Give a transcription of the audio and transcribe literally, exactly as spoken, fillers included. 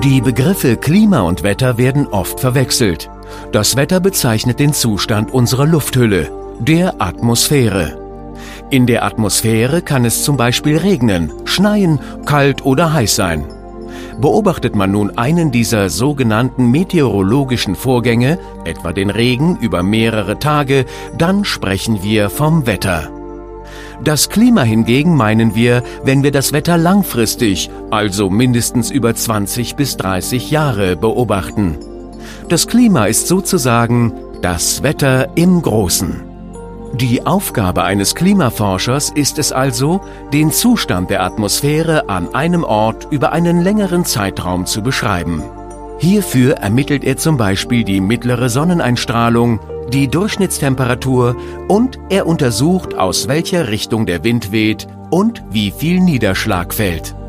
Die Begriffe Klima und Wetter werden oft verwechselt. Das Wetter bezeichnet den Zustand unserer Lufthülle, der Atmosphäre. In der Atmosphäre kann es zum Beispiel regnen, schneien, kalt oder heiß sein. Beobachtet man nun einen dieser sogenannten meteorologischen Vorgänge, etwa den Regen über mehrere Tage, dann sprechen wir vom Wetter. Das Klima hingegen meinen wir, wenn wir das Wetter langfristig, also mindestens über zwanzig bis dreißig Jahre beobachten. Das Klima ist sozusagen das Wetter im Großen. Die Aufgabe eines Klimaforschers ist es also, den Zustand der Atmosphäre an einem Ort über einen längeren Zeitraum zu beschreiben. Hierfür ermittelt er zum Beispiel die mittlere Sonneneinstrahlung, die Durchschnittstemperatur und er untersucht, aus welcher Richtung der Wind weht und wie viel Niederschlag fällt.